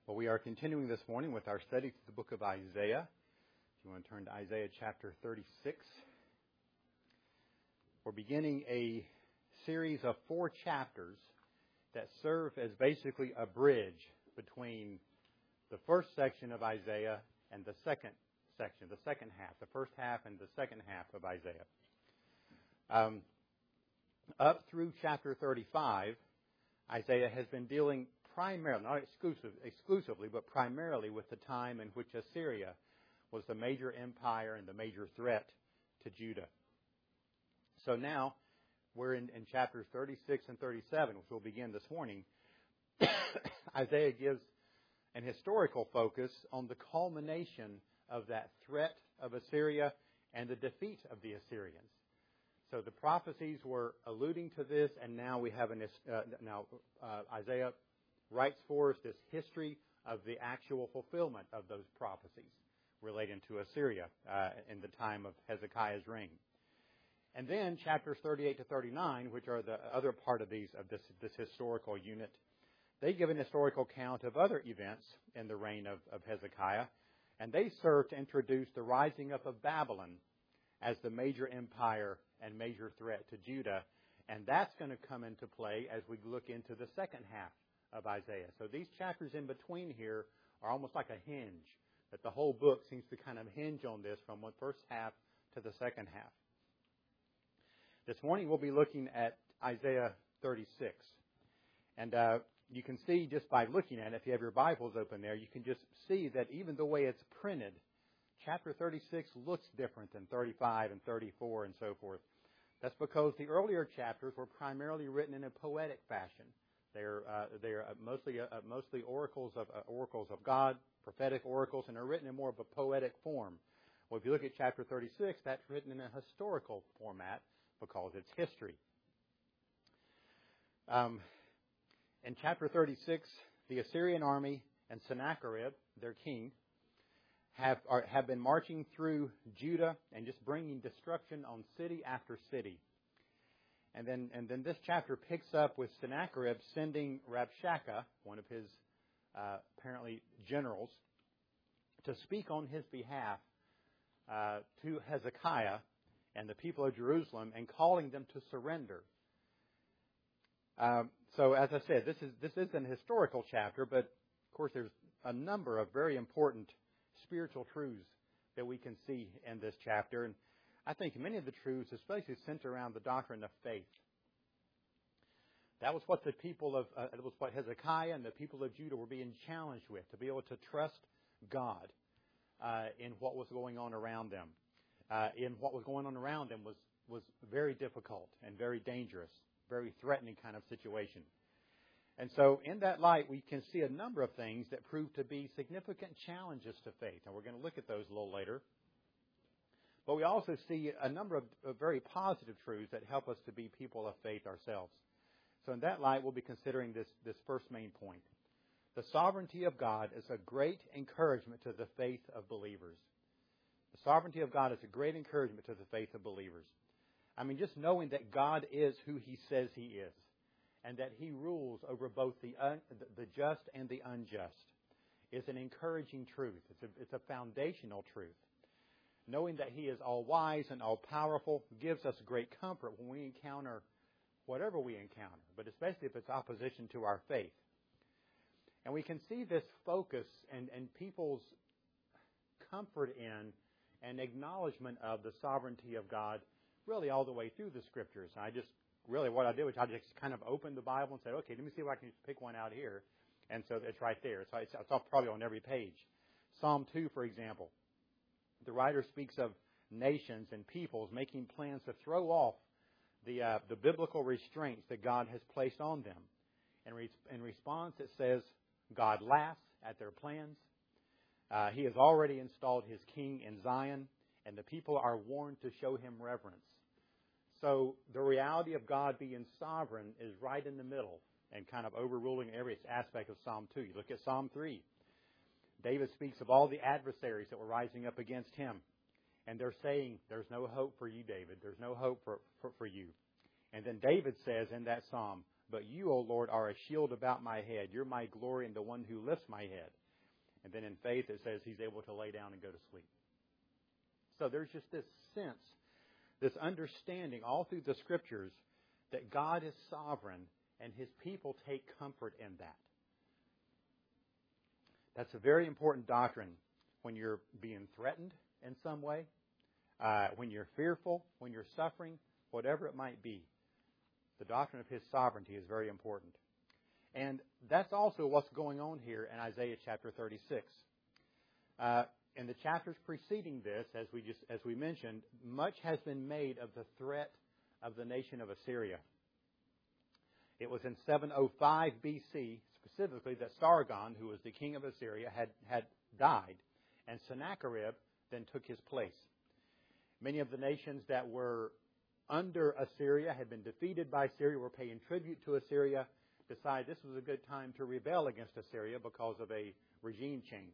Well, we are continuing this morning with our study through the book of Isaiah. If you want to turn to Isaiah chapter 36. We're beginning a series of 4 chapters that serve as basically a bridge between the first section of Isaiah and the second section, the second half, the first half and the second half of Isaiah. Up through chapter 35, Isaiah has been dealing primarily, not exclusively, but primarily with the time in which Assyria was the major empire and the major threat to Judah. So now we're in chapters 36 and 37, which we'll begin this morning. Isaiah gives an historical focus on the culmination of that threat of Assyria and the defeat of the Assyrians. So the prophecies were alluding to this, and now we have Isaiah writes for us this history of the actual fulfillment of those prophecies relating to Assyria in the time of Hezekiah's reign. And then chapters 38 to 39, which are the other part of this historical unit, they give an historical account of other events in the reign of Hezekiah, and they serve to introduce the rising up of Babylon as the major empire and major threat to Judah, and that's going to come into play as we look into the second half of Isaiah. So these chapters in between here are almost like a hinge, that the whole book seems to kind of hinge on this from the first half to the second half. This morning we'll be looking at Isaiah 36. And you can see just by looking at it, if you have your Bibles open there, you can just see that even the way it's printed, chapter 36 looks different than 35 and 34 and so forth. That's because the earlier chapters were primarily written in a poetic fashion. They're mostly oracles of God, prophetic oracles, and are written in more of a poetic form. Well, if you look at chapter 36, that's written in a historical format because it's history. In chapter 36, the Assyrian army and Sennacherib, their king, have been marching through Judah and just bringing destruction on city after city. And then this chapter picks up with Sennacherib sending Rabshakeh, one of his apparently generals, to speak on his behalf to Hezekiah and the people of Jerusalem and calling them to surrender. So as I said, this is an historical chapter, but of course there's a number of very important spiritual truths that we can see in this chapter. And I think many of the truths, especially center around the doctrine of faith. That was what what Hezekiah and the people of Judah were being challenged with, to be able to trust God in what was going on around them. In what was going on around them was very difficult and very dangerous, very threatening kind of situation. And so in that light, we can see a number of things that prove to be significant challenges to faith. And we're going to look at those a little later. But we also see a number of very positive truths that help us to be people of faith ourselves. So in that light, we'll be considering this first main point. The sovereignty of God is a great encouragement to the faith of believers. The sovereignty of God is a great encouragement to the faith of believers. I mean, just knowing that God is who He says He is, and that He rules over both the just and the unjust, is an encouraging truth. It's a foundational truth. Knowing that He is all-wise and all-powerful gives us great comfort when we encounter whatever we encounter, but especially if it's opposition to our faith. And we can see this focus and people's comfort in and acknowledgement of the sovereignty of God really all the way through the Scriptures. What I did was I just kind of opened the Bible and said, okay, let me see if I can just pick one out here. And so it's right there. So it's probably on every page. Psalm 2, for example. The writer speaks of nations and peoples making plans to throw off the biblical restraints that God has placed on them. And in response, it says, God laughs at their plans. He has already installed His king in Zion, and the people are warned to show Him reverence. So the reality of God being sovereign is right in the middle and kind of overruling every aspect of Psalm 2. You look at Psalm 3. David speaks of all the adversaries that were rising up against him. And they're saying, there's no hope for you, David. There's no hope for you. And then David says in that psalm, but you, O Lord, are a shield about my head. You're my glory and the one who lifts my head. And then in faith it says he's able to lay down and go to sleep. So there's just this sense, this understanding all through the Scriptures that God is sovereign and His people take comfort in that. That's a very important doctrine when you're being threatened in some way, when you're fearful, when you're suffering, whatever it might be. The doctrine of His sovereignty is very important. And that's also what's going on here in Isaiah chapter 36. In the chapters preceding this, as we mentioned, much has been made of the threat of the nation of Assyria. It was in 705 BC, specifically, that Sargon, who was the king of Assyria, had died, and Sennacherib then took his place. Many of the nations that were under Assyria had been defeated by Assyria, were paying tribute to Assyria, decided this was a good time to rebel against Assyria because of a regime change.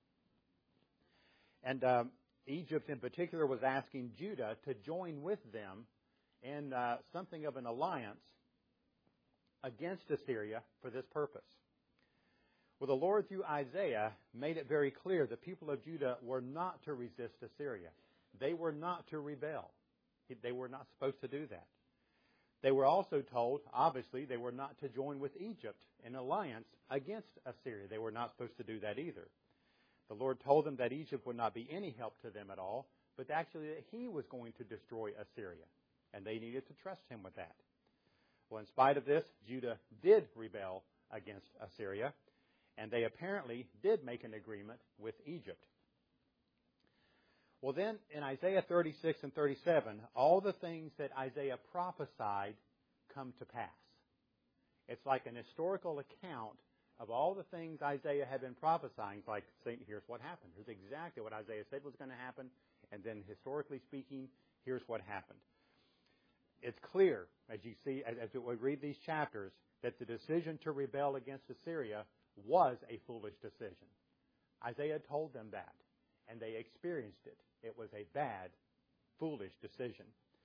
And Egypt in particular was asking Judah to join with them in something of an alliance against Assyria for this purpose. Well, the Lord, through Isaiah, made it very clear the people of Judah were not to resist Assyria. They were not to rebel. They were not supposed to do that. They were also told, obviously, they were not to join with Egypt in alliance against Assyria. They were not supposed to do that either. The Lord told them that Egypt would not be any help to them at all, but actually that He was going to destroy Assyria, and they needed to trust Him with that. Well, in spite of this, Judah did rebel against Assyria, and they apparently did make an agreement with Egypt. Well, then, in Isaiah 36 and 37, all the things that Isaiah prophesied come to pass. It's like an historical account of all the things Isaiah had been prophesying. It's like, here's what happened. Here's exactly what Isaiah said was going to happen. And then, historically speaking, here's what happened. It's clear, as you see, as we read these chapters, that the decision to rebel against Assyria was a foolish decision. Isaiah told them that, and they experienced it. It was a bad, foolish decision.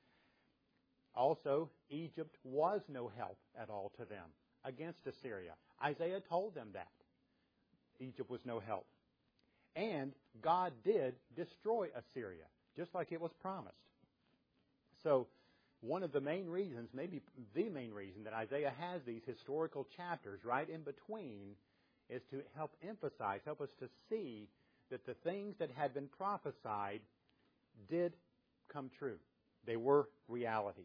Also, Egypt was no help at all to them against Assyria. Isaiah told them that. Egypt was no help. And God did destroy Assyria, just like it was promised. So, one of the main reasons, maybe the main reason, that Isaiah has these historical chapters right in between is to help emphasize, help us to see that the things that had been prophesied did come true. They were reality.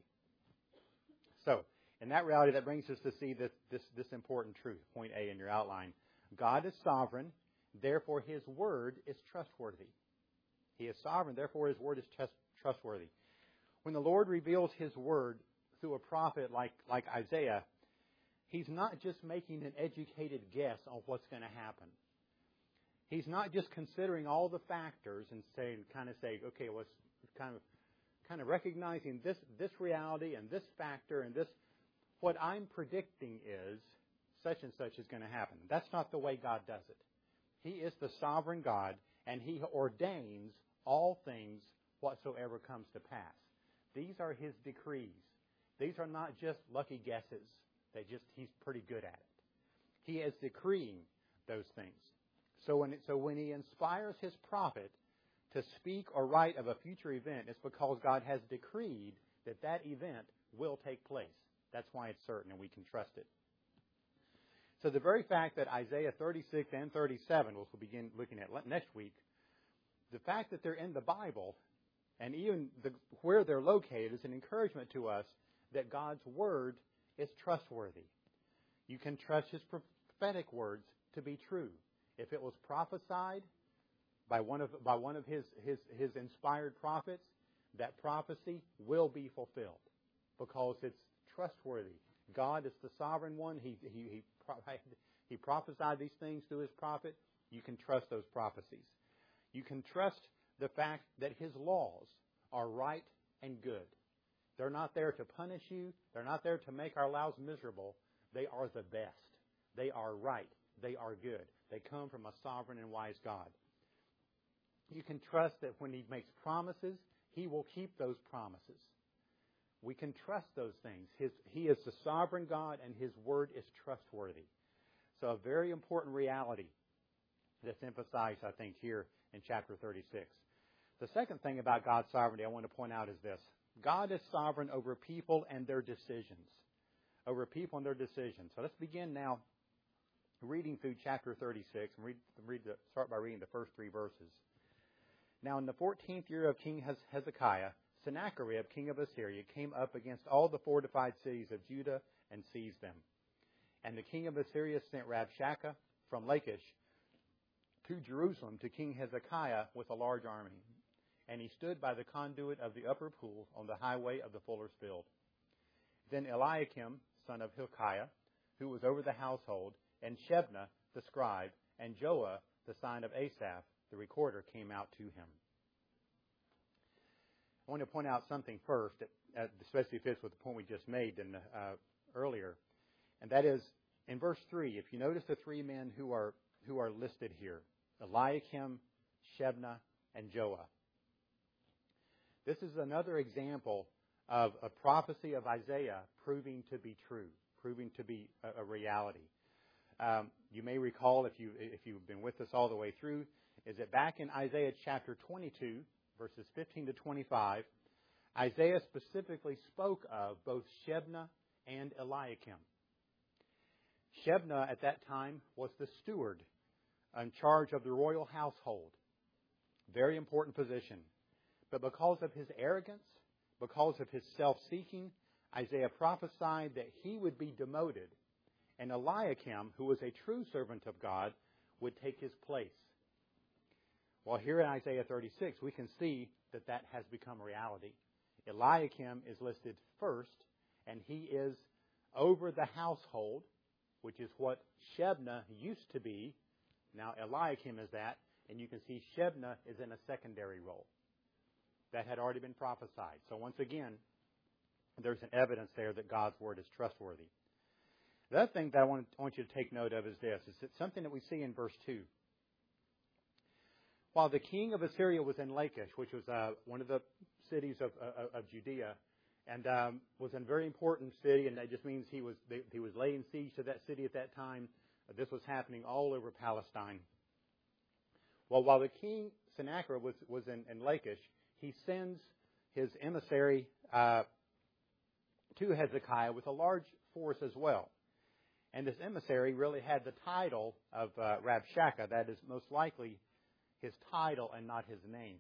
So, in that reality, that brings us to see this important truth, point A in your outline. God is sovereign, therefore His word is trustworthy. He is sovereign, therefore His word is trustworthy. When the Lord reveals His word through a prophet like Isaiah, He's not just making an educated guess on what's going to happen. He's not just considering all the factors and saying, okay, well, it's kind of recognizing this reality and this factor and this. What I'm predicting is such and such is going to happen. That's not the way God does it. He is the sovereign God, and He ordains all things whatsoever comes to pass. These are His decrees. These are not just lucky guesses. He's pretty good at it. He is decreeing those things. So when He inspires His prophet to speak or write of a future event, it's because God has decreed that event will take place. That's why it's certain, and we can trust it. So the very fact that Isaiah 36 and 37, which we'll begin looking at next week, the fact that they're in the Bible, and even where they're located, is an encouragement to us that God's Word is trustworthy. You can trust His prophetic words to be true. If it was prophesied by one of His inspired prophets, that prophecy will be fulfilled because it's trustworthy. God is the sovereign one. He prophesied these things through His prophet. You can trust those prophecies. You can trust the fact that His laws are right and good. They're not there to punish you. They're not there to make our lives miserable. They are the best. They are right. They are good. They come from a sovereign and wise God. You can trust that when He makes promises, He will keep those promises. We can trust those things. He is the sovereign God, and His word is trustworthy. So a very important reality that's emphasized, I think, here in chapter 36. The second thing about God's sovereignty I want to point out is this. God is sovereign over people and their decisions. Over people and their decisions. So let's begin now reading through chapter 36 and start by reading the first 3 verses. Now in the 14th year of King Hezekiah, Sennacherib, king of Assyria, came up against all the fortified cities of Judah and seized them. And the king of Assyria sent Rabshakeh from Lachish to Jerusalem to King Hezekiah with a large army. And he stood by the conduit of the upper pool on the highway of the fuller's field. Then Eliakim, son of Hilkiah, who was over the household, and Shebna, the scribe, and Joah, the son of Asaph, the recorder, came out to him. I want to point out something first, that especially fits with the point we just made earlier, and that is in verse 3. If you notice the 3 men who are listed here, Eliakim, Shebna, and Joah. This is another example of a prophecy of Isaiah proving to be true, proving to be a reality. You may recall, if you've been with us all the way through, is that back in Isaiah chapter 22, verses 15 to 25, Isaiah specifically spoke of both Shebna and Eliakim. Shebna at that time was the steward in charge of the royal household. Very important position. But because of his arrogance, because of his self-seeking, Isaiah prophesied that he would be demoted, and Eliakim, who was a true servant of God, would take his place. Well, here in Isaiah 36, we can see that has become reality. Eliakim is listed first, and he is over the household, which is what Shebna used to be. Now Eliakim is that, and you can see Shebna is in a secondary role. That had already been prophesied. So once again, there's an evidence there that God's word is trustworthy. The other thing that I want you to take note of is this. It's something that we see in verse 2. While the king of Assyria was in Lachish, which was one of the cities of Judea, and was a very important city, and that just means he was laying siege to that city at that time. This was happening all over Palestine. Well, while the king Sennacherib was in Lachish, he sends his emissary to Hezekiah with a large force as well. And this emissary really had the title of Rabshakeh. That is most likely his title and not his name.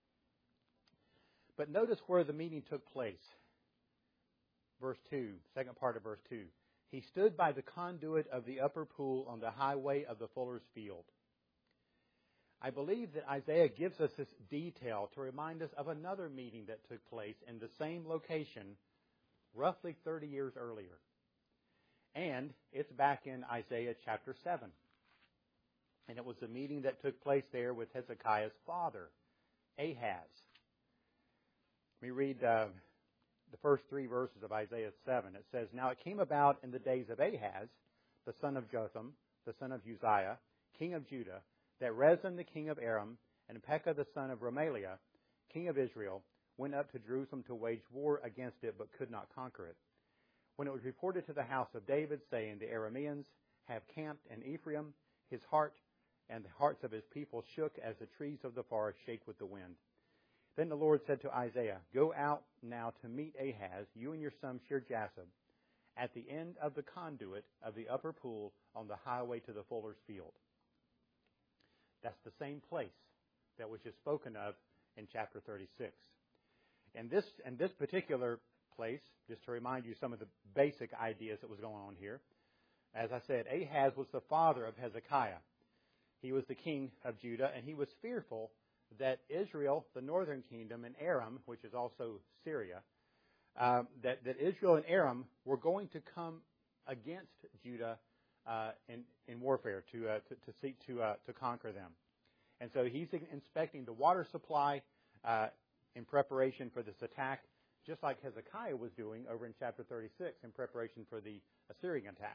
But notice where the meeting took place. Verse 2, second part of verse 2. He stood by the conduit of the upper pool on the highway of the fuller's field. I believe that Isaiah gives us this detail to remind us of another meeting that took place in the same location roughly 30 years earlier. And it's back in Isaiah chapter 7. And it was a meeting that took place there with Hezekiah's father, Ahaz. Let me read the first 3 verses of Isaiah 7. It says, Now it came about in the days of Ahaz, the son of Jotham, the son of Uzziah, king of Judah, that Rezin the king of Aram and Pekah the son of Remaliah, king of Israel, went up to Jerusalem to wage war against it, but could not conquer it. When it was reported to the house of David, saying, The Arameans have camped in Ephraim, his heart and the hearts of his people shook as the trees of the forest shake with the wind. Then the Lord said to Isaiah, Go out now to meet Ahaz, you and your son Shear-Jashub, at the end of the conduit of the upper pool on the highway to the fuller's field. That's the same place that was just spoken of in chapter 36. And this particular place, just to remind you some of the basic ideas that was going on here, as I said, Ahaz was the father of Hezekiah. He was the king of Judah, and he was fearful that Israel, the northern kingdom, and Aram, which is also Syria, that Israel and Aram were going to come against Judah in warfare to seek to conquer them. And so he's inspecting the water supply in preparation for this attack, just like Hezekiah was doing over in chapter 36 in preparation for the Assyrian attack.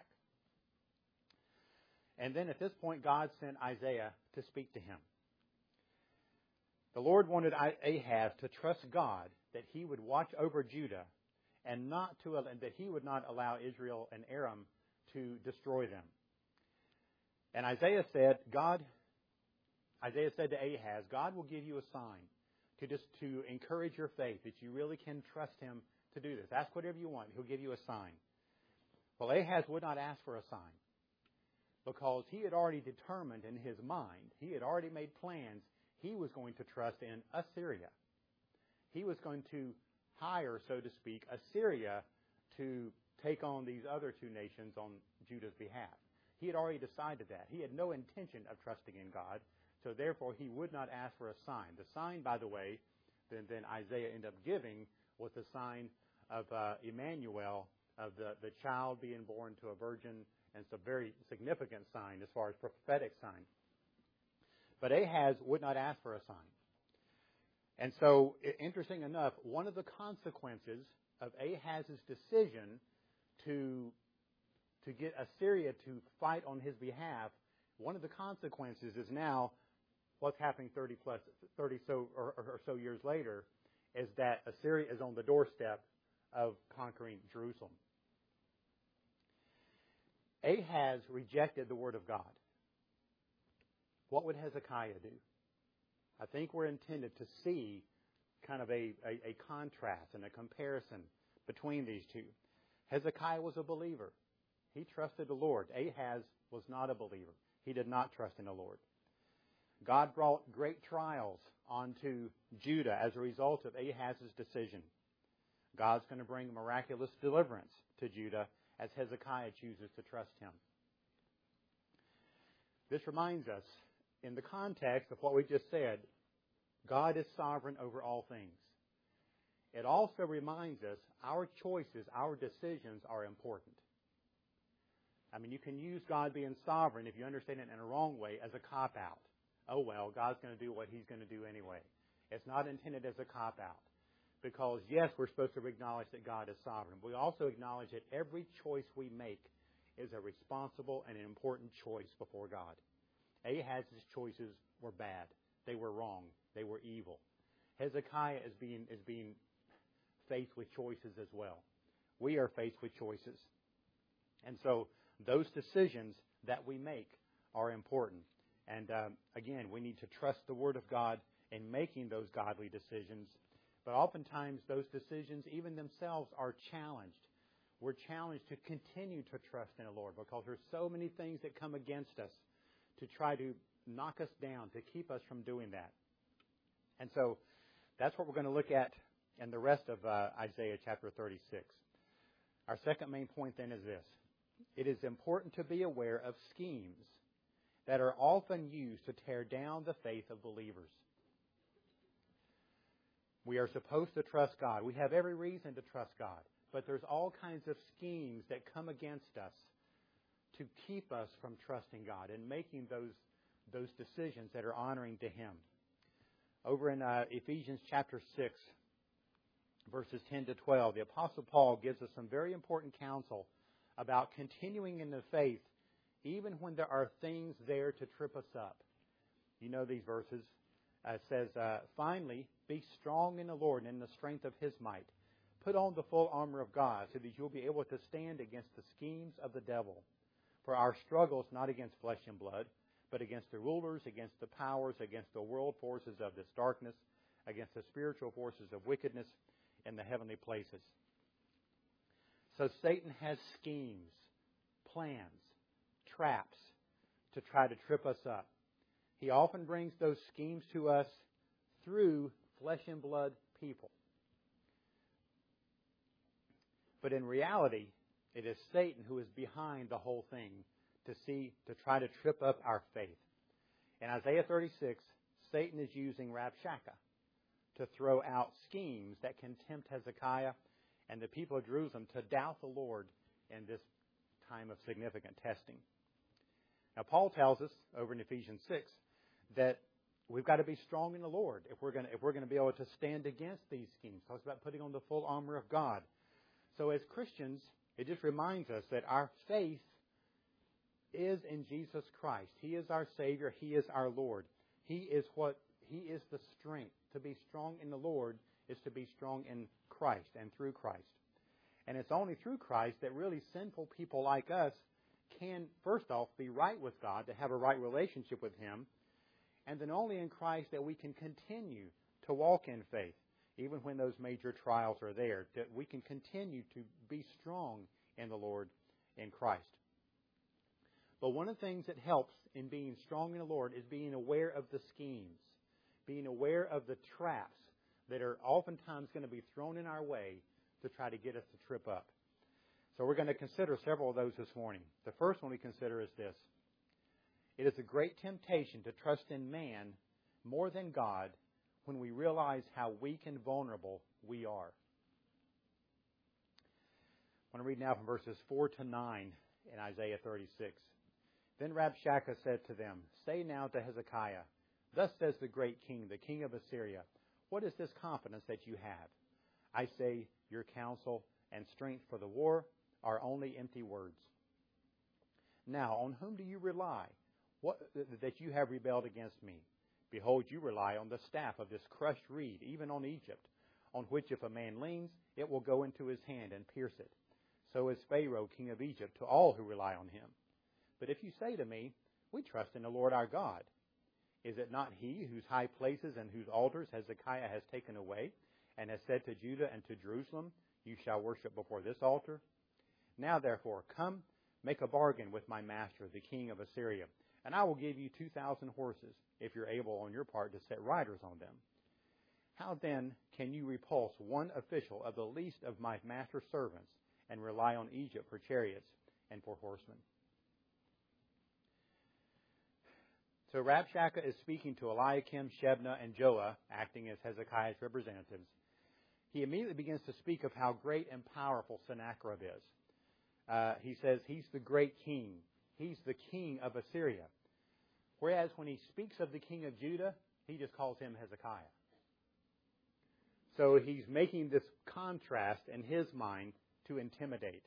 And then at this point, God sent Isaiah to speak to him. The Lord wanted Ahaz to trust God that he would watch over Judah and that he would not allow Israel and Aram to destroy them. And Isaiah said to Ahaz, God will give you a sign to encourage your faith, that you really can trust him to do this. Ask whatever you want. He'll give you a sign. Well, Ahaz would not ask for a sign because he had already determined in his mind, he had already made plans, he was going to trust in Assyria. He was going to hire, so to speak, Assyria to take on these other two nations on Judah's behalf. He had already decided that. He had no intention of trusting in God, so therefore he would not ask for a sign. The sign, by the way, then Isaiah ended up giving was the sign of Emmanuel, of the child being born to a virgin, and it's a very significant sign as far as prophetic sign. But Ahaz would not ask for a sign. And so, interesting enough, one of the consequences of Ahaz's decision to get Assyria to fight on his behalf, one of the consequences is now what's happening 30 or so years later, is that Assyria is on the doorstep of conquering Jerusalem. Ahaz rejected the word of God. What would Hezekiah do? I think we're intended to see kind of a contrast and a comparison between these two. Hezekiah was a believer. He trusted the Lord. Ahaz was not a believer. He did not trust in the Lord. God brought great trials onto Judah as a result of Ahaz's decision. God's going to bring miraculous deliverance to Judah as Hezekiah chooses to trust him. This reminds us, in the context of what we just said, God is sovereign over all things. It also reminds us our choices, our decisions are important. I mean, you can use God being sovereign, if you understand it in a wrong way, as a cop-out. Oh, well, God's going to do what he's going to do anyway. It's not intended as a cop-out. Because, yes, we're supposed to acknowledge that God is sovereign. We also acknowledge that every choice we make is a responsible and an important choice before God. Ahaz's choices were bad. They were wrong. They were evil. Hezekiah is being faced with choices as well. We are faced with choices. And so those decisions that we make are important. And again, we need to trust the Word of God in making those godly decisions. But oftentimes those decisions, even themselves, are challenged. We're challenged to continue to trust in the Lord because there's so many things that come against us to try to knock us down, to keep us from doing that. And so that's what we're going to look at in the rest of Isaiah chapter 36. Our second main point then is this. It is important to be aware of schemes that are often used to tear down the faith of believers. We are supposed to trust God. We have every reason to trust God. But there's all kinds of schemes that come against us to keep us from trusting God and making those decisions that are honoring to Him. Over in Ephesians chapter 6, verses 10 to 12, the Apostle Paul gives us some very important counsel about continuing in the faith even when there are things there to trip us up. You know these verses. It says, finally, be strong in the Lord and in the strength of His might. Put on the full armor of God so that you'll be able to stand against the schemes of the devil. For our struggle is not against flesh and blood, but against the rulers, against the powers, against the world forces of this darkness, against the spiritual forces of wickedness in the heavenly places. So Satan has schemes, plans, traps to try to trip us up. He often brings those schemes to us through flesh and blood people. But in reality, it is Satan who is behind the whole thing to try to trip up our faith. In Isaiah 36, Satan is using Rabshakeh to throw out schemes that can tempt Hezekiah and the people of Jerusalem to doubt the Lord in this time of significant testing. Now, Paul tells us over in Ephesians 6 that we've got to be strong in the Lord if we're going to be able to stand against these schemes. He talks about putting on the full armor of God. So as Christians, it just reminds us that our faith is in Jesus Christ. He is our Savior. He is our Lord. He is the strength. To be strong in the Lord is to be strong in Christ and through Christ. And it's only through Christ that really sinful people like us can, first off, be right with God, to have a right relationship with Him. And then only in Christ that we can continue to walk in faith, even when those major trials are there, that we can continue to be strong in the Lord in Christ. But one of the things that helps in being strong in the Lord is being aware of the schemes, being aware of the traps that are oftentimes going to be thrown in our way to try to get us to trip up. So we're going to consider several of those this morning. The first one we consider is this. It is a great temptation to trust in man more than God when we realize how weak and vulnerable we are. I want to read now from verses 4 to 9 in Isaiah 36. Then Rabshakeh said to them, "Say now to Hezekiah, Thus says the great king, the king of Assyria, what is this confidence that you have? I say, your counsel and strength for the war are only empty words. Now, on whom do you rely? That you have rebelled against me? Behold, you rely on the staff of this crushed reed, even on Egypt, on which if a man leans, it will go into his hand and pierce it. So is Pharaoh, king of Egypt, to all who rely on him. But if you say to me, we trust in the Lord our God, is it not he whose high places and whose altars Hezekiah has taken away, and has said to Judah and to Jerusalem, you shall worship before this altar? Now therefore, come, make a bargain with my master, the king of Assyria, and I will give you 2,000 horses, if you're able on your part to set riders on them. How then can you repulse one official of the least of my master's servants, and rely on Egypt for chariots and for horsemen?" So Rabshakeh is speaking to Eliakim, Shebna, and Joah, acting as Hezekiah's representatives. He immediately begins to speak of how great and powerful Sennacherib is. He says he's the great king. He's the king of Assyria. Whereas when he speaks of the king of Judah, he just calls him Hezekiah. So he's making this contrast in his mind to intimidate.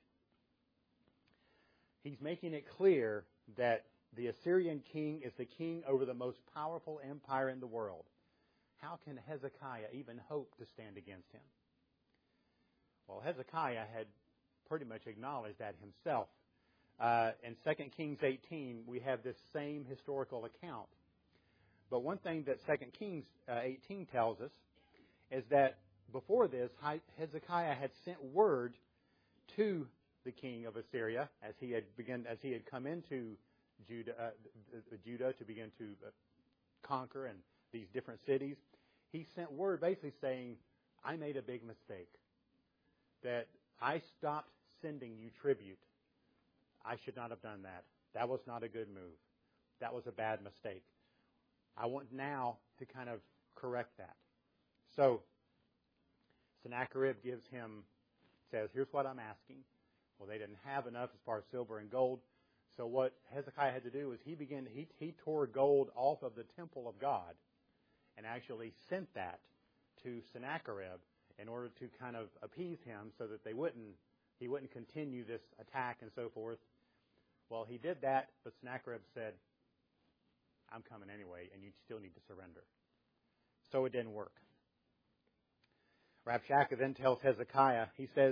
He's making it clear that the Assyrian king is the king over the most powerful empire in the world. How can Hezekiah even hope to stand against him? Well, Hezekiah had pretty much acknowledged that himself. In 2 Kings 18, we have this same historical account. But one thing that 2 Kings 18 tells us is that before this, Hezekiah had sent word to the king of Assyria as he had come into Judah to begin to conquer and these different cities. He sent word basically saying, I made a big mistake. That I stopped sending you tribute. I should not have done that. That was not a good move. That was a bad mistake. I want now to kind of correct that. So Sennacherib says, here's what I'm asking. Well, they didn't have enough as far as silver and gold. So what Hezekiah had to do is he tore gold off of the temple of God and actually sent that to Sennacherib in order to kind of appease him so that he wouldn't continue this attack and so forth. Well, he did that, but Sennacherib said, I'm coming anyway, and you still need to surrender. So it didn't work. Rabshakeh then tells Hezekiah, he says,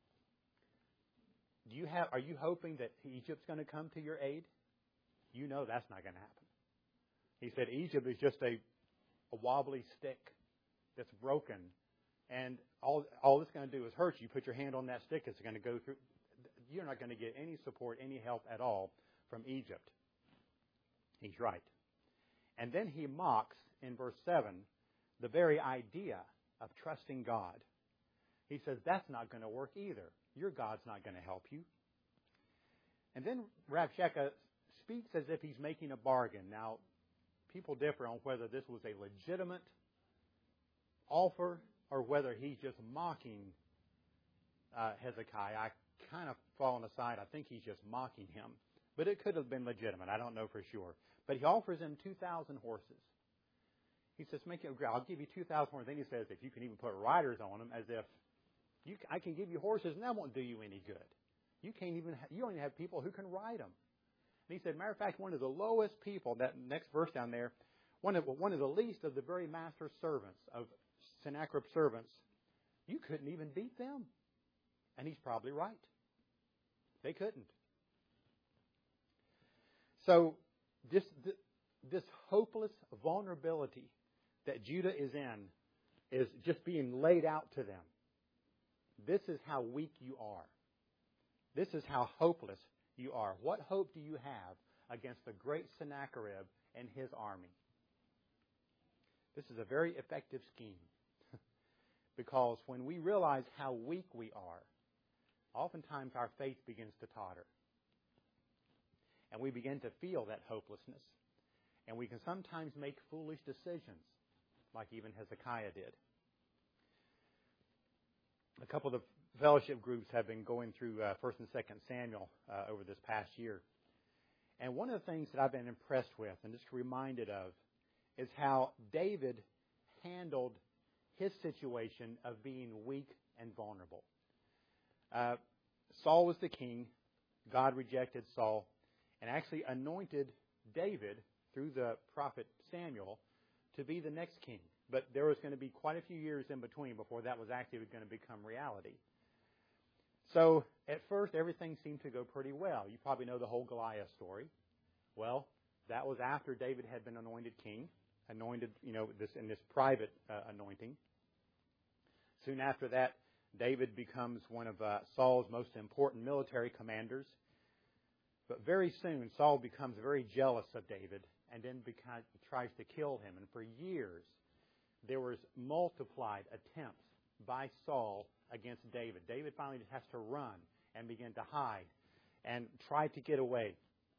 are you hoping that Egypt's going to come to your aid? You know that's not going to happen. He said Egypt is just a wobbly stick that's broken, and all it's going to do is hurt you. Put your hand on that stick, it's going to go through. You're not going to get any support, any help at all from Egypt. He's right. And then he mocks in verse 7 the very idea of trusting God. He says that's not going to work either. Your God's not going to help you. And then Rabshakeh speaks as if he's making a bargain. Now, people differ on whether this was a legitimate offer or whether he's just mocking Hezekiah. I kind of fall on the side. I think he's just mocking him. But it could have been legitimate. I don't know for sure. But he offers him 2,000 horses. He says, I'll give you 2,000 horses. Then he says, if you can even put riders on them, as if I can give you horses and that won't do you any good. You don't even have people who can ride them. And he said, matter of fact, one of the lowest people, that next verse down there, one of the least of the very master's servants, of Sennacherib's servants, you couldn't even beat them. And he's probably right. They couldn't. So this hopeless vulnerability that Judah is in is just being laid out to them. This is how weak you are. This is how hopeless you are. What hope do you have against the great Sennacherib and his army? This is a very effective scheme. Because when we realize how weak we are, oftentimes our faith begins to totter. And we begin to feel that hopelessness. And we can sometimes make foolish decisions, like even Hezekiah did. A couple of the fellowship groups have been going through 1st and 2nd Samuel over this past year. And one of the things that I've been impressed with and just reminded of is how David handled his situation of being weak and vulnerable. Saul was the king. God rejected Saul and actually anointed David through the prophet Samuel to be the next king. But there was going to be quite a few years in between before that was actually going to become reality. So at first, everything seemed to go pretty well. You probably know the whole Goliath story. Well, that was after David had been anointed king, anointed, in this private anointing. Soon after that, David becomes one of Saul's most important military commanders. But very soon, Saul becomes very jealous of David and then tries to kill him. And for years, there was multiplied attempts by Saul against David. David finally just has to run and begin to hide and try to get away.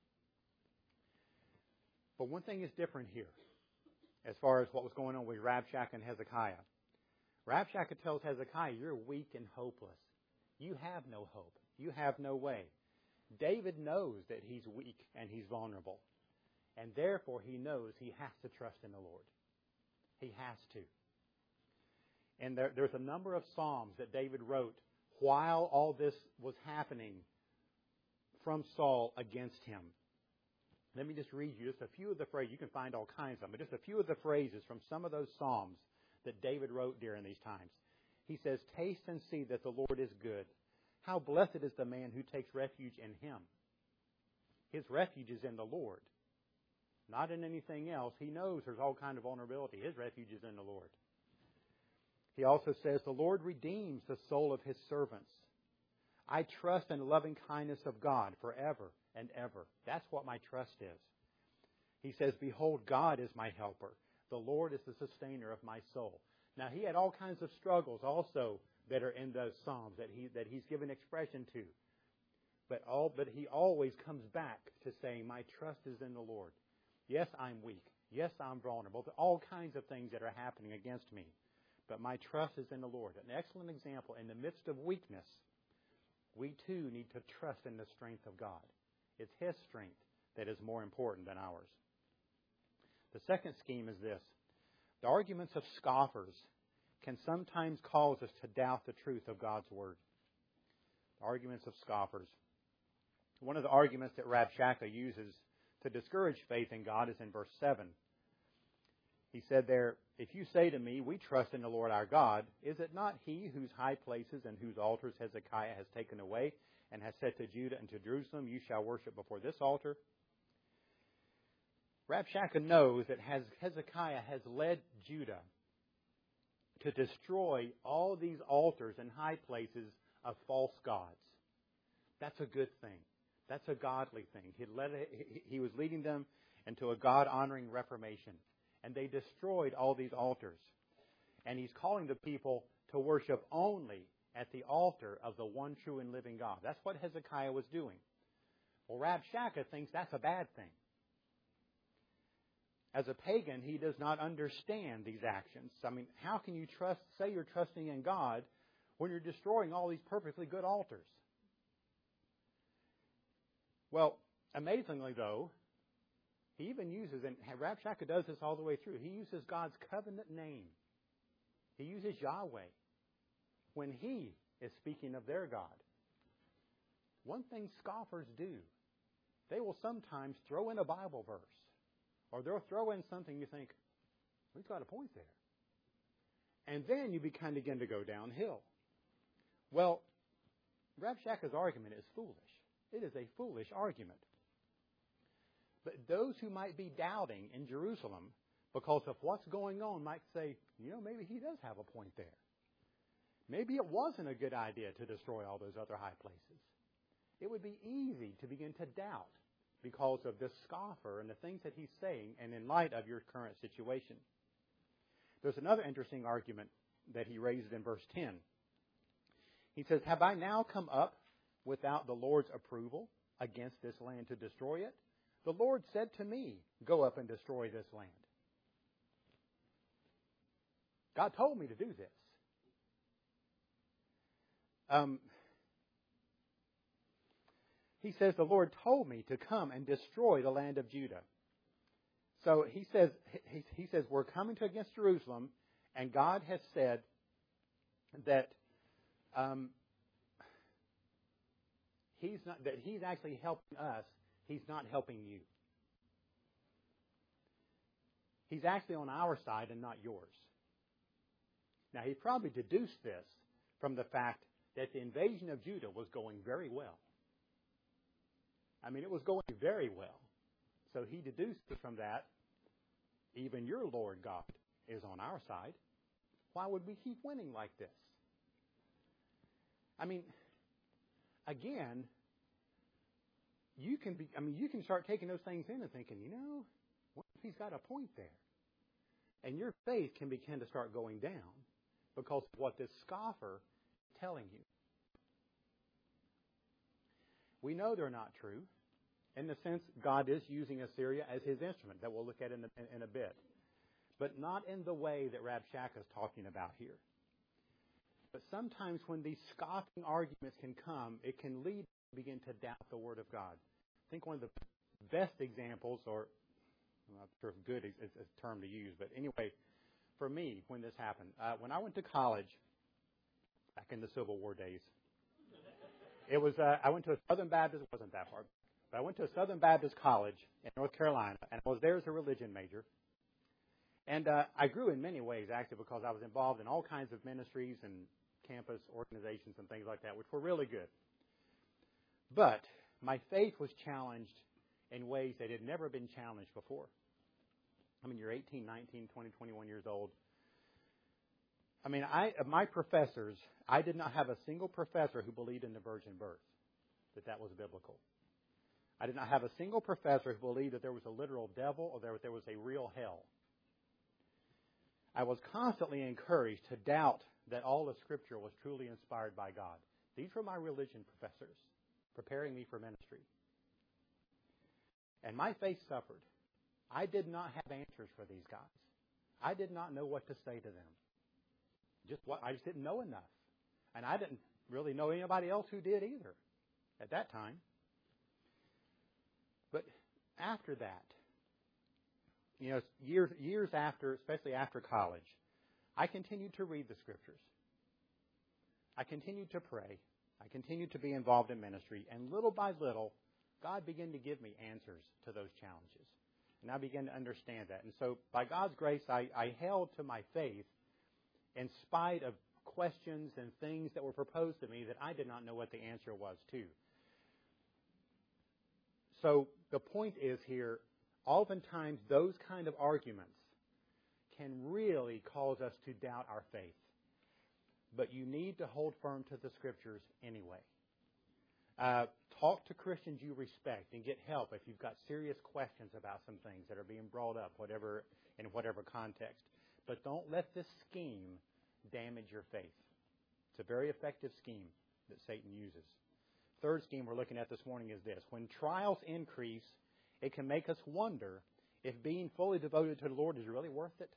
But one thing is different here as far as what was going on with Rabshakeh and Hezekiah. Rabshakeh tells Hezekiah, you're weak and hopeless. You have no hope. You have no way. David knows that he's weak and he's vulnerable. And therefore he knows he has to trust in the Lord. He has to. And there's a number of Psalms that David wrote while all this was happening from Saul against him. Let me just read you just a few of the phrases. You can find all kinds of them, but just a few of the phrases from some of those Psalms that David wrote during these times. He says, taste and see that the Lord is good. How blessed is the man who takes refuge in him. His refuge is in the Lord, not in anything else. He knows there's all kind of vulnerability. His refuge is in the Lord. He also says, the Lord redeems the soul of his servants. I trust in the loving kindness of God forever and ever. That's what my trust is. He says, behold, God is my helper. The Lord is the sustainer of my soul. Now, he had all kinds of struggles also that are in those Psalms that he's given expression to. But he always comes back to saying, my trust is in the Lord. Yes, I'm weak. Yes, I'm vulnerable. There are all kinds of things that are happening against me. But my trust is in the Lord. An excellent example, in the midst of weakness, we too need to trust in the strength of God. It's his strength that is more important than ours. The second scheme is this. The arguments of scoffers can sometimes cause us to doubt the truth of God's Word. The arguments of scoffers. One of the arguments that Rabshakeh uses to discourage faith in God is in verse 7. He said there, if you say to me, we trust in the Lord our God, is it not he whose high places and whose altars Hezekiah has taken away and has said to Judah and to Jerusalem, you shall worship before this altar? Rabshakeh knows that Hezekiah has led Judah to destroy all these altars and high places of false gods. That's a good thing. That's a godly thing. He was leading them into a God-honoring reformation. And they destroyed all these altars. And he's calling the people to worship only at the altar of the one true and living God. That's what Hezekiah was doing. Well, Rabshakeh thinks that's a bad thing. As a pagan, he does not understand these actions. I mean, how can you say you're trusting in God when you're destroying all these perfectly good altars? Well, amazingly though, he even uses, and Rabshakeh does this all the way through, he uses God's covenant name. He uses Yahweh when he is speaking of their God. One thing scoffers do, they will sometimes throw in a Bible verse, or they'll throw in something you think, we've got a point there. And then you begin to go downhill. Well, Rabshakeh's argument is foolish. It is a foolish argument. But those who might be doubting in Jerusalem because of what's going on might say, maybe he does have a point there. Maybe it wasn't a good idea to destroy all those other high places. It would be easy to begin to doubt because of this scoffer and the things that he's saying and in light of your current situation. There's another interesting argument that he raises in verse 10. He says, have I now come up without the Lord's approval against this land to destroy it? The Lord said to me, go up and destroy this land. God told me to do this. He says, the Lord told me to come and destroy the land of Judah. So he says, we're coming to against Jerusalem, and God has said that He's actually helping us. He's not helping you. He's actually on our side and not yours. Now, he probably deduced this from the fact that the invasion of Judah was going very well. I mean, it was going very well. So he deduced from that, even your Lord God is on our side. Why would we keep winning like this? I mean, again, you can start taking those things in and thinking, what if he's got a point there? And your faith can begin to start going down because of what this scoffer is telling you. We know they're not true. In the sense, God is using Assyria as his instrument that we'll look at in a bit. But not in the way that Rabshakeh is talking about here. But sometimes when these scoffing arguments can come, it can lead to begin to doubt the Word of God. I think one of the best examples, or I'm not sure if good is a term to use, but anyway, for me, when this happened, when I went to college, back in the Civil War days, it was I went to a Southern Baptist. It wasn't that hard, but I went to a Southern Baptist college in North Carolina, and I was there as a religion major. And I grew in many ways, actually, because I was involved in all kinds of ministries and campus organizations and things like that, which were really good. But my faith was challenged in ways that had never been challenged before. I mean, you're 18, 19, 20, 21 years old. I mean, my professors, I did not have a single professor who believed in the virgin birth, that was biblical. I did not have a single professor who believed that there was a literal devil or that there was a real hell. I was constantly encouraged to doubt that all of Scripture was truly inspired by God. These were my religion professors, preparing me for ministry. And my faith suffered. I did not have answers for these guys. I did not know what to say to them. I just didn't know enough. And I didn't really know anybody else who did either at that time. But after that, years after, especially after college, I continued to read the Scriptures. I continued to pray. I continued to be involved in ministry. And little by little, God began to give me answers to those challenges. And I began to understand that. And so, by God's grace, I held to my faith in spite of questions and things that were proposed to me that I did not know what the answer was to. So, the point is here, oftentimes those kind of arguments can really cause us to doubt our faith. But you need to hold firm to the Scriptures anyway. Talk to Christians you respect and get help if you've got serious questions about some things that are being brought up, in whatever context. But don't let this scheme damage your faith. It's a very effective scheme that Satan uses. Third scheme we're looking at this morning is this. When trials increase, it can make us wonder if being fully devoted to the Lord is really worth it.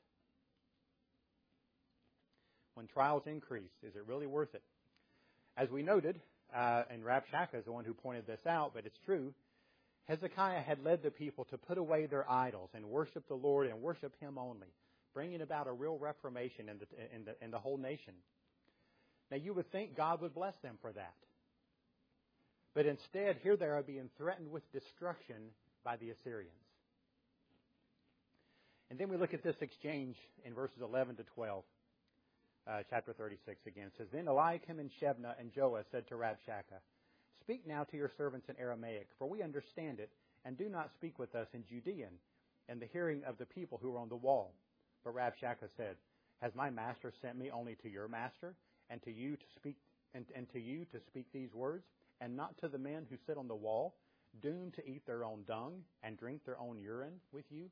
When trials increase, is it really worth it? As we noted, and Rabshakeh is the one who pointed this out, but it's true, Hezekiah had led the people to put away their idols and worship the Lord and worship Him only, bringing about a real reformation in the whole nation. Now, you would think God would bless them for that. But instead, here they are being threatened with destruction by the Assyrians. And then we look at this exchange in verses 11 to 12. chapter 36 again. It says, Then Eliakim and Shebna and Joah said to Rabshakeh, Speak now to your servants in Aramaic, for we understand it, and do not speak with us in Judean, in the hearing of the people who are on the wall. But Rabshakeh said, Has my master sent me only to your master, and to you to speak these words, and not to the men who sit on the wall, doomed to eat their own dung and drink their own urine with you?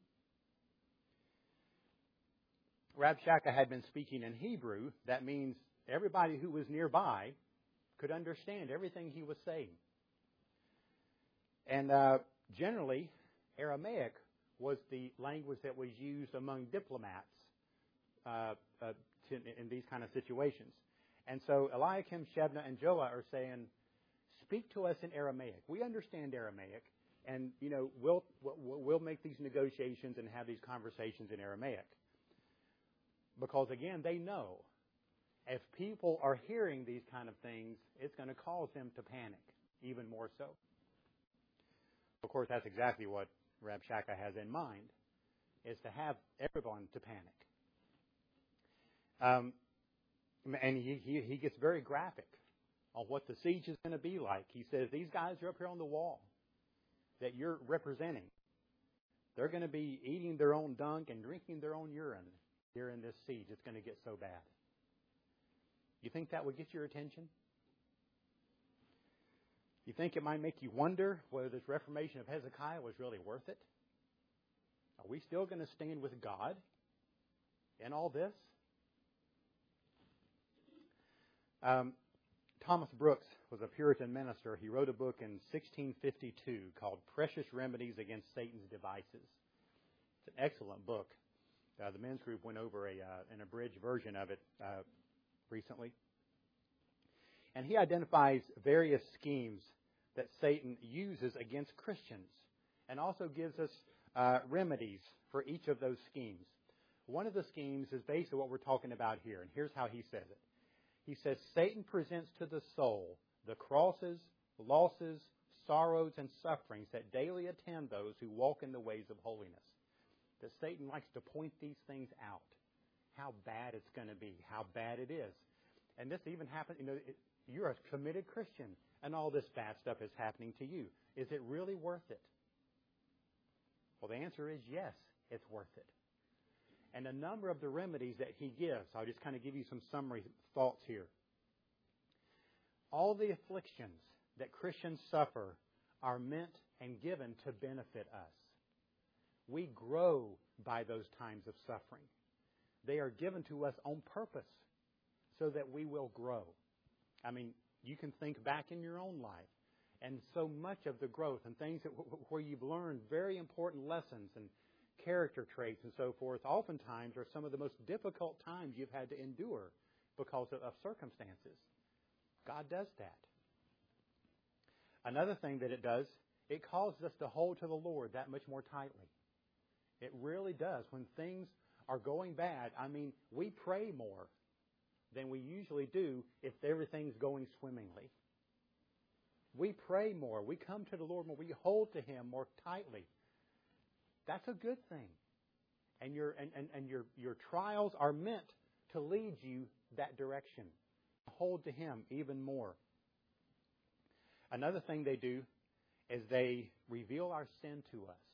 Rabshakeh had been speaking in Hebrew. That means everybody who was nearby could understand everything he was saying. And generally, Aramaic was the language that was used among diplomats in these kind of situations. And so Eliakim, Shebna, and Joah are saying, Speak to us in Aramaic. We understand Aramaic, and we'll make these negotiations and have these conversations in Aramaic. Because again, they know if people are hearing these kind of things, it's going to cause them to panic even more so. Of course, that's exactly what Rabshakeh has in mind, is to have everyone to panic. And he gets very graphic on what the siege is going to be like. He says, these guys are up here on the wall that you're representing. They're going to be eating their own dung and drinking their own urine here in this siege. It's going to get so bad. You think that would get your attention? You think it might make you wonder whether this reformation of Hezekiah was really worth it? Are we still going to stand with God in all this? Thomas Brooks was a Puritan minister. He wrote a book in 1652 called Precious Remedies Against Satan's Devices. It's an excellent book. The men's group went over an abridged version of it recently. And he identifies various schemes that Satan uses against Christians and also gives us remedies for each of those schemes. One of the schemes is basically what we're talking about here, and here's how he says it. He says, Satan presents to the soul the crosses, losses, sorrows, and sufferings that daily attend those who walk in the ways of holiness. That Satan likes to point these things out, how bad it's going to be, how bad it is. And this even happens, you're a committed Christian, and all this bad stuff is happening to you. Is it really worth it? Well, the answer is yes, it's worth it. And a number of the remedies that he gives, I'll just kind of give you some summary thoughts here. All the afflictions that Christians suffer are meant and given to benefit us. We grow by those times of suffering. They are given to us on purpose so that we will grow. I mean, you can think back in your own life, and so much of the growth and things where you've learned very important lessons and character traits and so forth, oftentimes are some of the most difficult times you've had to endure because of circumstances. God does that. Another thing that it does, it causes us to hold to the Lord that much more tightly. It really does. When things are going bad, we pray more than we usually do if everything's going swimmingly. We pray more. We come to the Lord more. We hold to Him more tightly. That's a good thing. And your trials are meant to lead you that direction. Hold to Him even more. Another thing they do is they reveal our sin to us.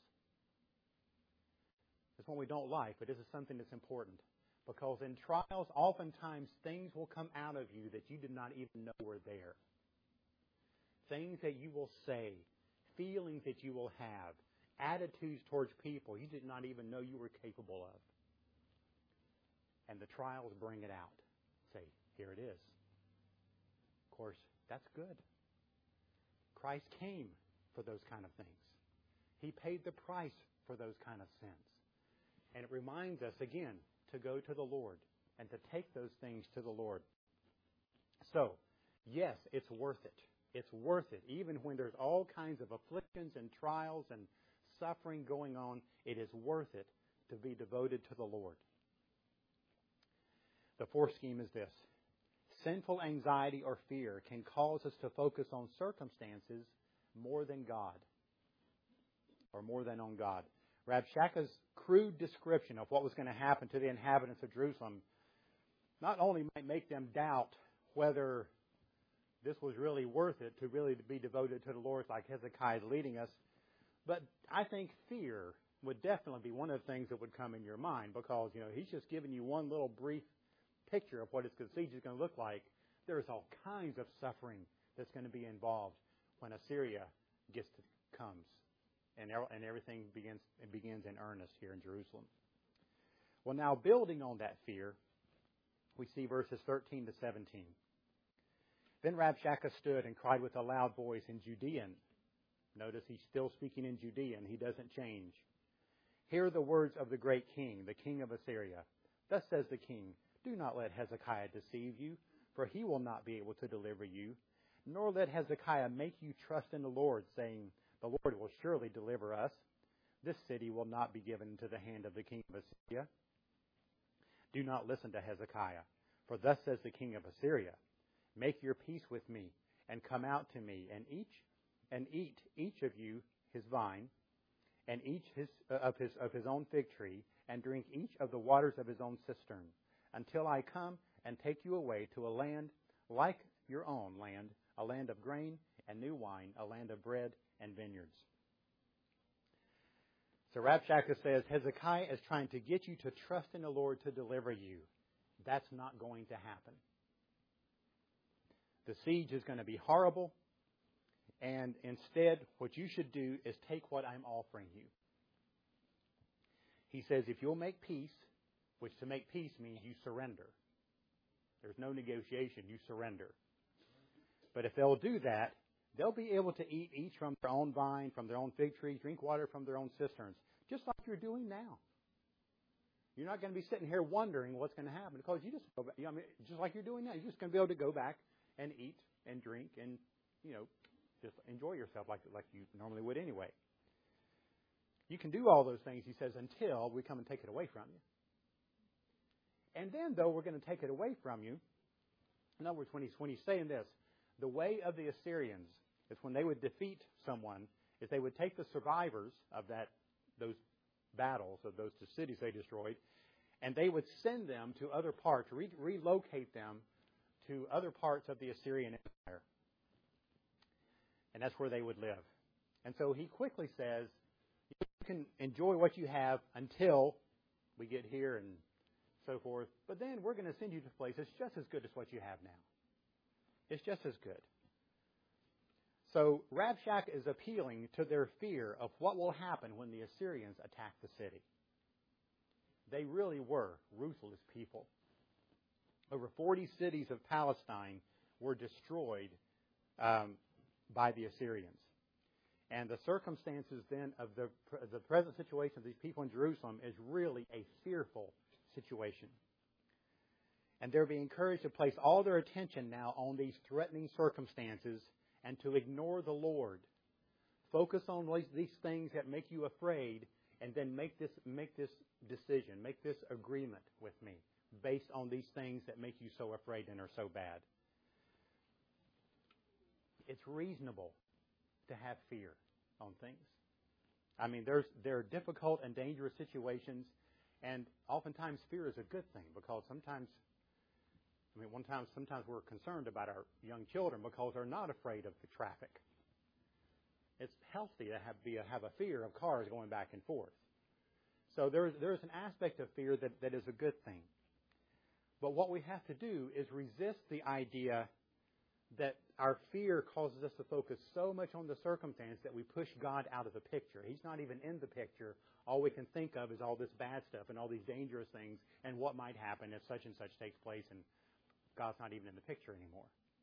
It's one we don't like, but this is something that's important. Because in trials, oftentimes things will come out of you that you did not even know were there. Things that you will say, feelings that you will have, attitudes towards people you did not even know you were capable of. And the trials bring it out. Say, here it is. Of course, that's good. Christ came for those kind of things. He paid the price for those kind of sins. And it reminds us, again, to go to the Lord and to take those things to the Lord. So, yes, it's worth it. It's worth it. Even when there's all kinds of afflictions and trials and suffering going on, it is worth it to be devoted to the Lord. The fourth scheme is this. Sinful anxiety or fear can cause us to focus on circumstances more than God, or more than on God. Rabshakeh's crude description of what was going to happen to the inhabitants of Jerusalem not only might make them doubt whether this was really worth it to really be devoted to the Lord like Hezekiah is leading us, but I think fear would definitely be one of the things that would come in your mind because, he's just giving you one little brief picture of what his siege is going to look like. There's all kinds of suffering that's going to be involved when Assyria comes and everything begins in earnest here in Jerusalem. Well, now building on that fear, we see verses 13 to 17. Then Rabshakeh stood and cried with a loud voice in Judean. Notice he's still speaking in Judean. He doesn't change. Hear the words of the great king, the king of Assyria. Thus says the king, do not let Hezekiah deceive you, for he will not be able to deliver you. Nor let Hezekiah make you trust in the Lord, saying, the Lord will surely deliver us. This city will not be given into the hand of the king of Assyria. Do not listen to Hezekiah, for thus says the king of Assyria, make your peace with me, and come out to me, and eat each of you his vine, and each of his own fig tree, and drink each of the waters of his own cistern, until I come and take you away to a land like your own land, a land of grain and new wine, a land of bread and vineyards. So Rabshakeh says, Hezekiah is trying to get you to trust in the Lord to deliver you. That's not going to happen. The siege is going to be horrible. And instead, what you should do is take what I'm offering you. He says, if you'll make peace, which to make peace means you surrender. There's no negotiation, you surrender. But if they'll do that, they'll be able to eat each from their own vine, from their own fig tree, drink water from their own cisterns, just like you're doing now. You're not going to be sitting here wondering what's going to happen because you just go back, just like you're doing now. You're just going to be able to go back and eat and drink and, just enjoy yourself like you normally would anyway. You can do all those things, he says, until we come and take it away from you. And then, though, we're going to take it away from you. In other words, when he's saying this, the way of the Assyrians is when they would defeat someone, is they would take the survivors of those battles, of those cities they destroyed, and they would send them to other parts, relocate them to other parts of the Assyrian Empire. And that's where they would live. And so he quickly says, you can enjoy what you have until we get here and so forth. But then we're going to send you to a place that's just as good as what you have now. It's just as good. So Rabshakeh is appealing to their fear of what will happen when the Assyrians attack the city. They really were ruthless people. Over 40 cities of Palestine were destroyed by the Assyrians. And the circumstances then of the present situation of these people in Jerusalem is really a fearful situation. And they're being encouraged to place all their attention now on these threatening circumstances and to ignore the Lord. Focus on these things that make you afraid and then make this decision, make this agreement with me based on these things that make you so afraid and are so bad. It's reasonable to have fear on things. I mean, there are difficult and dangerous situations, and oftentimes fear is a good thing because sometimes we're concerned about our young children because they're not afraid of the traffic. It's healthy to have a fear of cars going back and forth. So there is an aspect of fear that is a good thing. But what we have to do is resist the idea that our fear causes us to focus so much on the circumstance that we push God out of the picture. He's not even in the picture. All we can think of is all this bad stuff and all these dangerous things and what might happen if such and such takes place and God's not even in the picture anymore.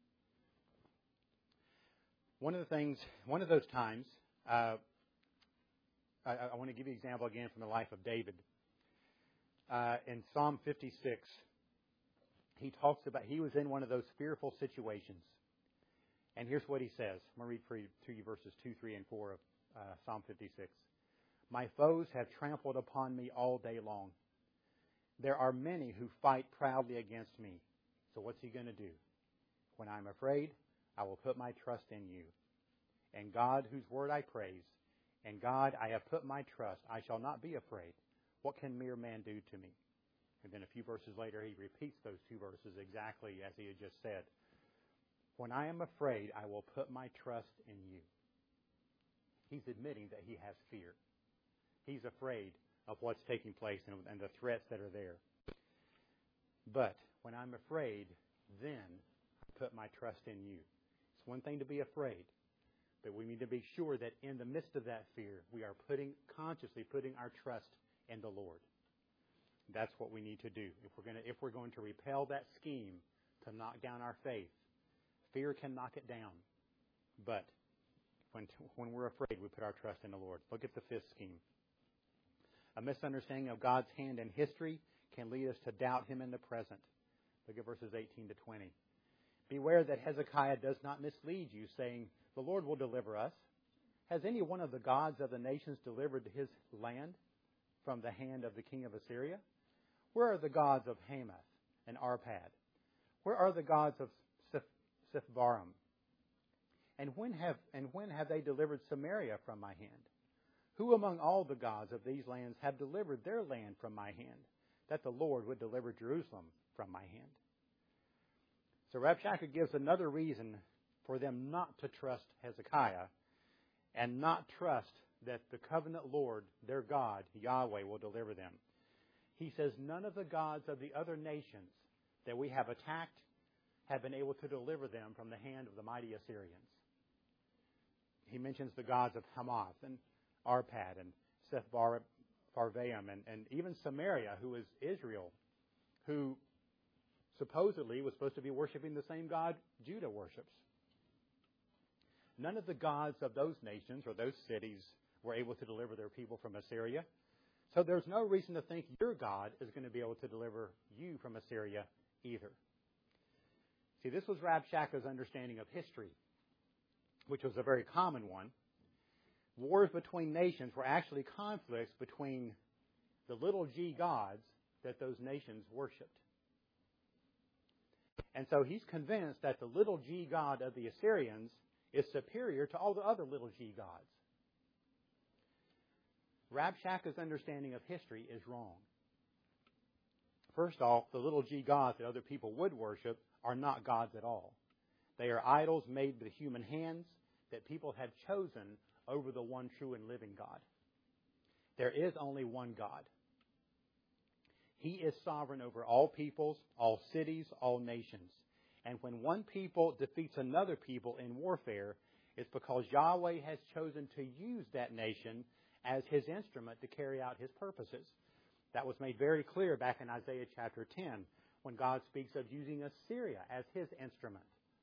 One of those times, I want to give you an example again from the life of David. In Psalm 56, he talks about, he was in one of those fearful situations. And here's what he says. I'm going to read to you verses 2, 3, and 4 of Psalm 56. My foes have trampled upon me all day long. There are many who fight proudly against me. So what's he going to do? When I'm afraid, I will put my trust in you. And God, whose word I praise, and God, I have put my trust. I shall not be afraid. What can mere man do to me? And then a few verses later, he repeats those two verses exactly as he had just said. When I am afraid, I will put my trust in you. He's admitting that he has fear. He's afraid of what's taking place and the threats that are there. But when I'm afraid, then I put my trust in you. It's one thing to be afraid, but we need to be sure that in the midst of that fear, we are consciously putting our trust in the Lord. That's what we need to do. If we're going to repel that scheme to knock down our faith, fear can knock it down. But when we're afraid, we put our trust in the Lord. Look at the fifth scheme. A misunderstanding of God's hand in history can lead us to doubt Him in the present. Look at verses 18 to 20. Beware that Hezekiah does not mislead you, saying, the Lord will deliver us. Has any one of the gods of the nations delivered his land from the hand of the king of Assyria? Where are the gods of Hamath and Arpad? Where are the gods of Sithbarim? And when have they delivered Samaria from my hand? Who among all the gods of these lands have delivered their land from my hand, that the Lord would deliver Jerusalem from my hand? So Rabshakeh gives another reason for them not to trust Hezekiah and not trust that the covenant Lord, their God, Yahweh, will deliver them. He says none of the gods of the other nations that we have attacked have been able to deliver them from the hand of the mighty Assyrians. He mentions the gods of Hamath and Arpad and Sepharvaim and even Samaria, who is Israel, who supposedly was supposed to be worshiping the same God Judah worships. None of the gods of those nations or those cities were able to deliver their people from Assyria. So there's no reason to think your God is going to be able to deliver you from Assyria either. See, this was Rabshakeh's understanding of history, which was a very common one. Wars between nations were actually conflicts between the little g gods that those nations worshipped. And so he's convinced that the little g god of the Assyrians is superior to all the other little g gods. Rabshakeh's understanding of history is wrong. First off, the little g gods that other people would worship are not gods at all. They are idols made with human hands that people have chosen over the one true and living God. There is only one God. He is sovereign over all peoples, all cities, all nations. And when one people defeats another people in warfare, it's because Yahweh has chosen to use that nation as His instrument to carry out His purposes. That was made very clear back in Isaiah chapter 10 when God speaks of using Assyria as His instrument.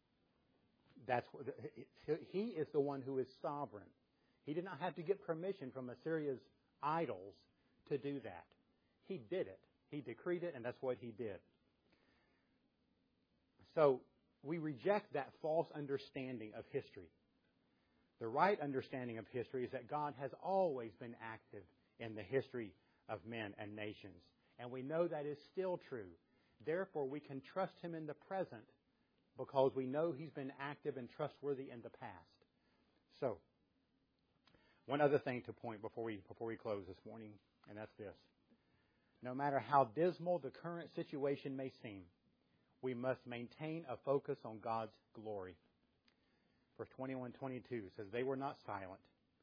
He is the one who is sovereign. He did not have to get permission from Assyria's idols to do that. He did it. He decreed it, and that's what He did. So we reject that false understanding of history. The right understanding of history is that God has always been active in the history of men and nations. And we know that is still true. Therefore, we can trust Him in the present because we know He's been active and trustworthy in the past. So, one other thing to point before we close this morning, and that's this. No matter how dismal the current situation may seem, we must maintain a focus on God's glory. Verse 21-22 says, they were silent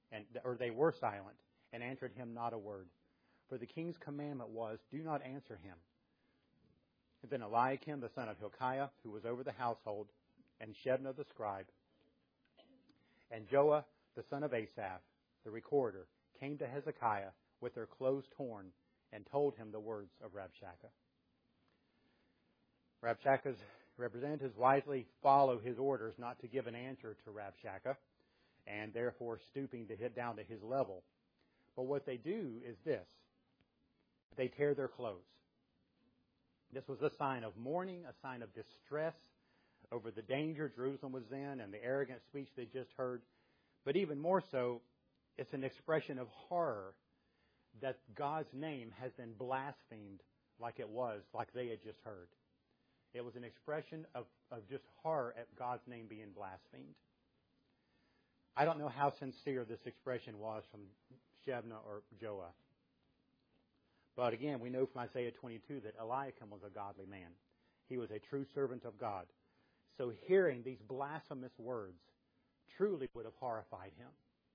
and answered him not a word. For the king's commandment was, do not answer him. And then Eliakim, the son of Hilkiah, who was over the household, and Shebna the scribe, and Joah, the son of Asaph, the recorder, came to Hezekiah with their clothes torn and told him the words of Rabshakeh. Rabshakeh's representatives wisely follow his orders not to give an answer to Rabshakeh, and therefore stooping to hit down to his level. But what they do is this. They tear their clothes. This was a sign of mourning, a sign of distress over the danger Jerusalem was in and the arrogant speech they just heard. But even more so, it's an expression of horror that God's name has been blasphemed like they had just heard. It was an expression of just horror at God's name being blasphemed. I don't know how sincere this expression was from Shebna or Joah. But again, we know from Isaiah 22 that Eliakim was a godly man. He was a true servant of God. So hearing these blasphemous words truly would have horrified him.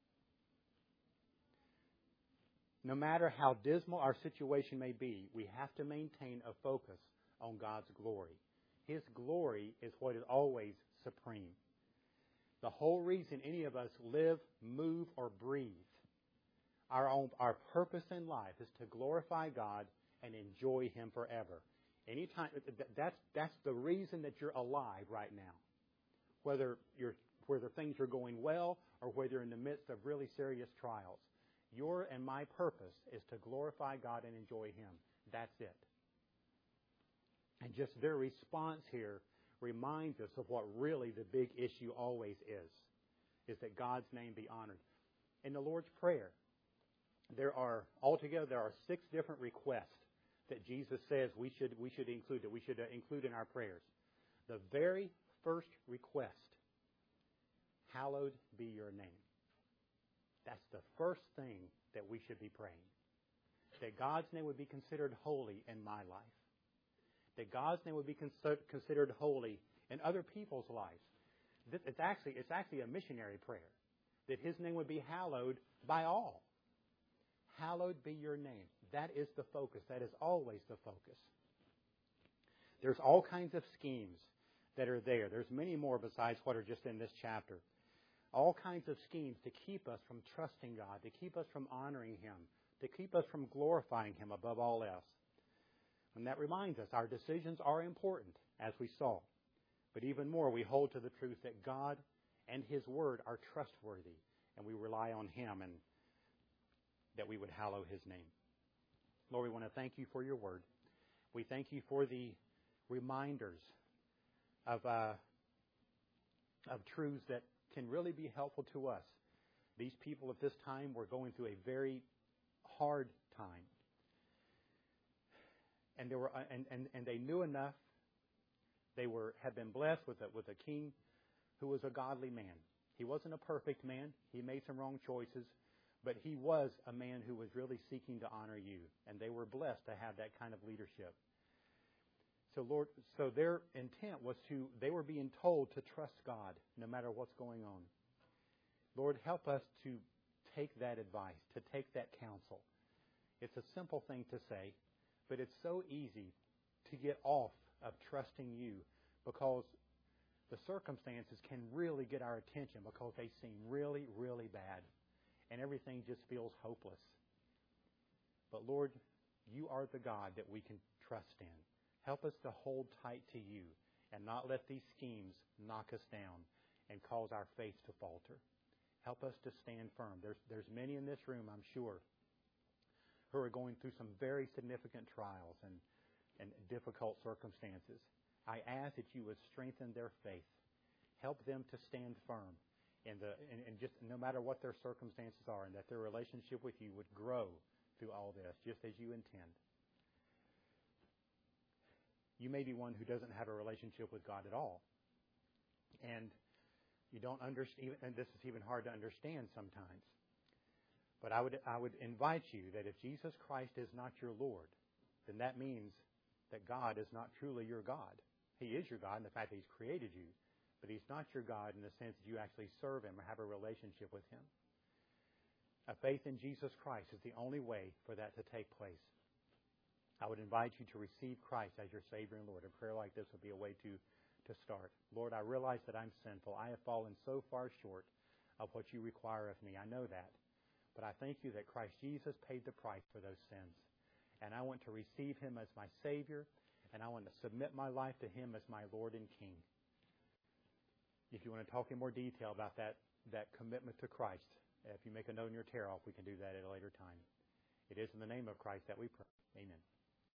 No matter how dismal our situation may be, we have to maintain a focus on God's glory. His glory is what is always supreme. The whole reason any of us live, move, or breathe, our purpose in life is to glorify God and enjoy Him forever. Anytime, that's the reason that you're alive right now. Whether things are going well or whether you're in the midst of really serious trials. Your and my purpose is to glorify God and enjoy Him. That's it. And just their response here reminds us of what really the big issue always is that God's name be honored. In the Lord's Prayer, there are 6 different requests that Jesus says we should include in our prayers. The very first request, hallowed be your name. That's the first thing that we should be praying. That God's name would be considered holy in my life. That God's name would be considered holy in other people's lives. It's actually a missionary prayer. That His name would be hallowed by all. Hallowed be your name. That is the focus. That is always the focus. There's all kinds of schemes that are there. There's many more besides what are just in this chapter. All kinds of schemes to keep us from trusting God, to keep us from honoring Him, to keep us from glorifying Him above all else. And that reminds us our decisions are important, as we saw. But even more, we hold to the truth that God and His Word are trustworthy, and we rely on Him, and that we would hallow His name. Lord, we want to thank You for Your Word. We thank You for the reminders of truths that can really be helpful to us. These people at this time were going through a very hard time. And they knew enough. They had been blessed with a king who was a godly man. He wasn't a perfect man. He made some wrong choices, but he was a man who was really seeking to honor You, and they were blessed to have that kind of leadership. So Lord, their intent was they were being told to trust God no matter what's going on. Lord, help us to take that advice, to take that counsel. It's a simple thing to say, but it's so easy to get off of trusting You because the circumstances can really get our attention because they seem really, really bad and everything just feels hopeless. But Lord, You are the God that we can trust in. Help us to hold tight to You and not let these schemes knock us down and cause our faith to falter. Help us to stand firm. There's many in this room, I'm sure, who are going through some very significant trials and difficult circumstances. I ask that You would strengthen their faith. Help them to stand firm and just no matter what their circumstances are, and that their relationship with You would grow through all this, just as You intend. You may be one who doesn't have a relationship with God at all. And you don't understand, and this is even hard to understand sometimes. But I would invite you that if Jesus Christ is not your Lord, then that means that God is not truly your God. He is your God in the fact that He's created you, but He's not your God in the sense that you actually serve Him or have a relationship with Him. A faith in Jesus Christ is the only way for that to take place. I would invite you to receive Christ as your Savior and Lord. A prayer like this would be a way to start. Lord, I realize that I'm sinful. I have fallen so far short of what You require of me. I know that. But I thank You that Christ Jesus paid the price for those sins. And I want to receive Him as my Savior, and I want to submit my life to Him as my Lord and King. If you want to talk in more detail about that commitment to Christ, if you make a note in your tear off, we can do that at a later time. It is in the name of Christ that we pray. Amen.